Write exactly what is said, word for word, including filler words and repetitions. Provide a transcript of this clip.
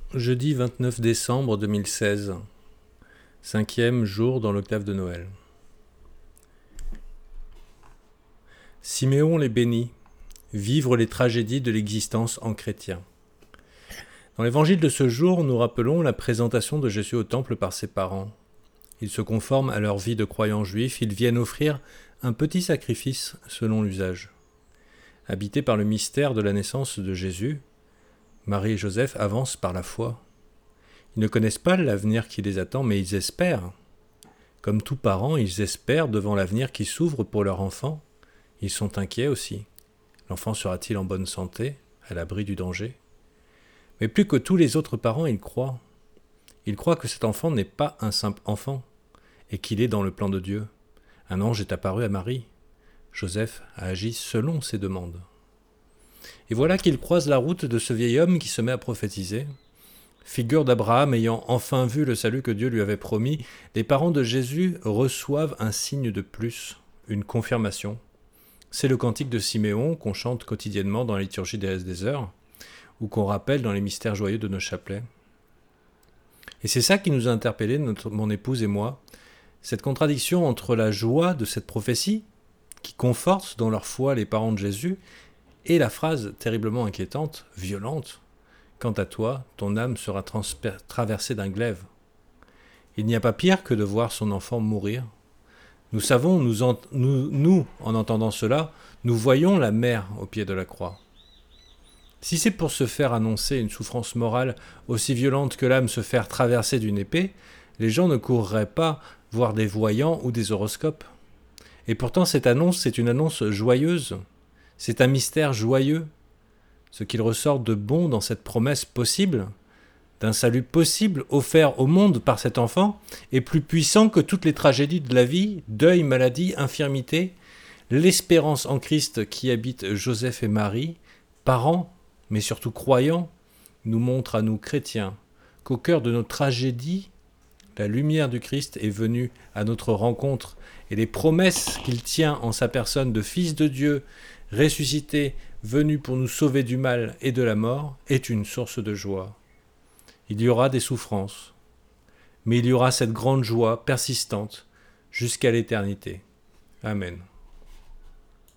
Jeudi vingt-neuf décembre deux mille seize, cinquième jour dans l'octave de Noël. Siméon les bénit, vivre les tragédies de l'existence en chrétien. Dans l'évangile de ce jour, nous rappelons la présentation de Jésus au temple par ses parents. Ils se conforment à leur vie de croyants juifs, ils viennent offrir un petit sacrifice selon l'usage. Habités par le mystère de la naissance de Jésus, Marie et Joseph avancent par la foi. Ils ne connaissent pas l'avenir qui les attend, mais ils espèrent. Comme tous parents, ils espèrent devant l'avenir qui s'ouvre pour leur enfant. Ils sont inquiets aussi. L'enfant sera-t-il en bonne santé, à l'abri du danger ? Mais plus que tous les autres parents, ils croient. Ils croient que cet enfant n'est pas un simple enfant, et qu'il est dans le plan de Dieu. Un ange est apparu à Marie. Joseph a agi selon ses demandes. Et voilà qu'il croise la route de ce vieil homme qui se met à prophétiser. Figure d'Abraham ayant enfin vu le salut que Dieu lui avait promis, les parents de Jésus reçoivent un signe de plus, une confirmation. C'est le cantique de Siméon qu'on chante quotidiennement dans la liturgie des des heures, ou qu'on rappelle dans les mystères joyeux de nos chapelets. Et c'est ça qui nous a interpellés, notre, mon épouse et moi, cette contradiction entre la joie de cette prophétie, qui conforte dans leur foi les parents de Jésus, et la phrase terriblement inquiétante, violente, « Quant à toi, ton âme sera transper- traversée d'un glaive ». Il n'y a pas pire que de voir son enfant mourir. Nous savons, nous, en, nous, nous, en entendant cela, nous voyons la mère au pied de la croix. Si c'est pour se faire annoncer une souffrance morale aussi violente que l'âme se faire traverser d'une épée, les gens ne courraient pas voir des voyants ou des horoscopes. Et pourtant, cette annonce, c'est une annonce joyeuse. C'est un mystère joyeux. Ce qu'il ressort de bon dans cette promesse possible, d'un salut possible offert au monde par cet enfant, est plus puissant que toutes les tragédies de la vie, deuil, maladie, infirmité. L'espérance en Christ qui habite Joseph et Marie, parents, mais surtout croyants, nous montre à nous chrétiens qu'au cœur de nos tragédies, la lumière du Christ est venue à notre rencontre et les promesses qu'il tient en sa personne de Fils de Dieu, ressuscité, venu pour nous sauver du mal et de la mort, est une source de joie. Il y aura des souffrances, mais il y aura cette grande joie persistante jusqu'à l'éternité. Amen.